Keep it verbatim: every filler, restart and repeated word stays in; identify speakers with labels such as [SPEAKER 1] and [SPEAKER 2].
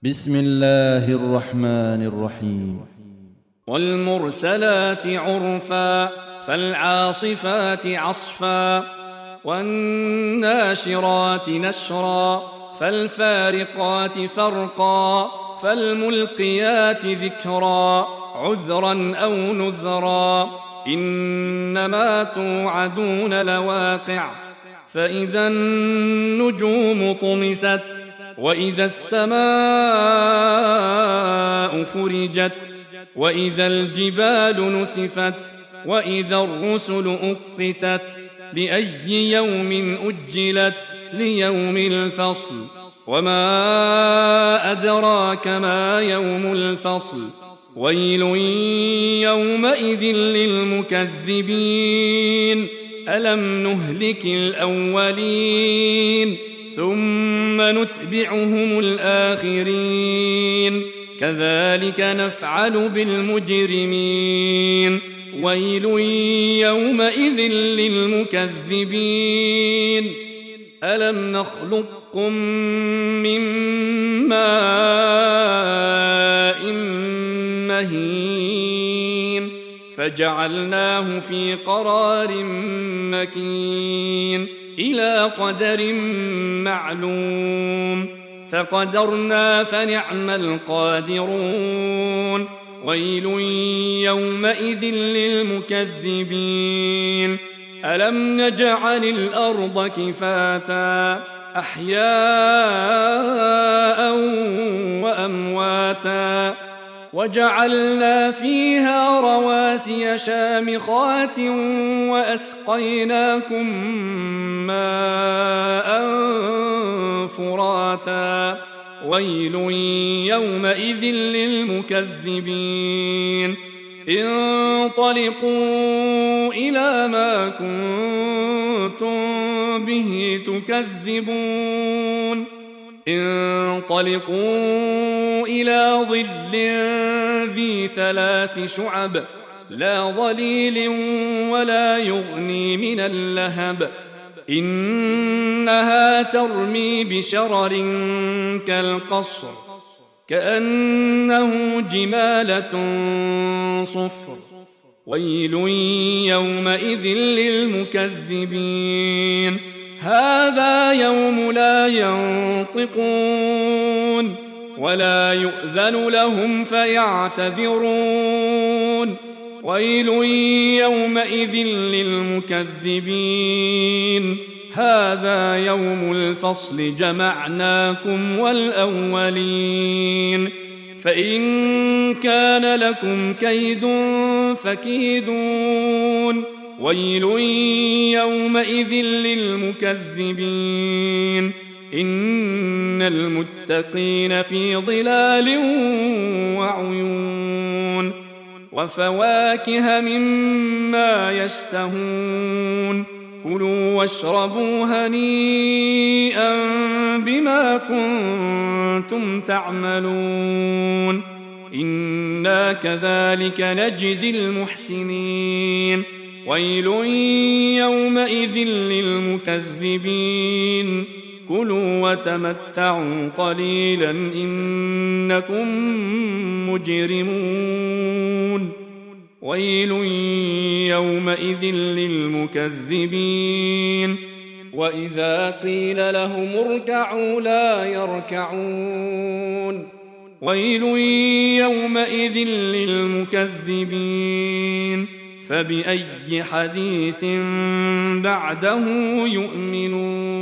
[SPEAKER 1] بسم الله الرحمن الرحيم.
[SPEAKER 2] والمرسلات عرفا فالعاصفات عصفا والناشرات نشرا فالفارقات فرقا فالملقيات ذكرا عذرا أو نذرا إنما توعدون لواقع فإذا النجوم طمست وإذا السماء فرجت وإذا الجبال نسفت وإذا الرسل أقتت لأي يوم أجلت ليوم الفصل وما أدراك ما يوم الفصل ويل يومئذ للمكذبين ألم نهلك الأولين ثم نتبعهم الآخرين كذلك نفعل بالمجرمين ويل يومئذ للمكذبين ألم نخلقكم من ماء مهين فجعلناه في قرار مكين إلى قدر معلوم فقدرنا فنعم القادرون ويل يومئذ للمكذبين ألم نجعل الأرض كفاتا أحياء وأمواتا وجعلنا فيها رواسي شامخات وأسقيناكم ماء فراتا ويل يومئذ للمكذبين انطلقوا إلى ما كنتم به تكذبون انطلقوا إلى ظل ذي ثلاث شعب لا ظليل ولا يغني من اللهب إنها ترمي بشرر كالقصر كأنه جمالة صفر ويل يومئذ للمكذبين هذا يوم لا ينطقون ولا يؤذن لهم فيعتذرون ويل يومئذ للمكذبين هذا يوم الفصل جمعناكم والأولين فإن كان لكم كيد فكيدون ويل يومئذ للمكذبين إن المتقين في ظلال وعيون وفواكه مما يشتهون كلوا واشربوا هنيئا بما كنتم تعملون إنا كذلك نجزي المحسنين ويل يومئذ للمكذبين كلوا وتمتعوا قليلا إنكم مجرمون ويل يومئذ للمكذبين وإذا قيل لهم اركعوا لا يركعون ويل يومئذ للمكذبين فبأي حديث بعده يؤمنون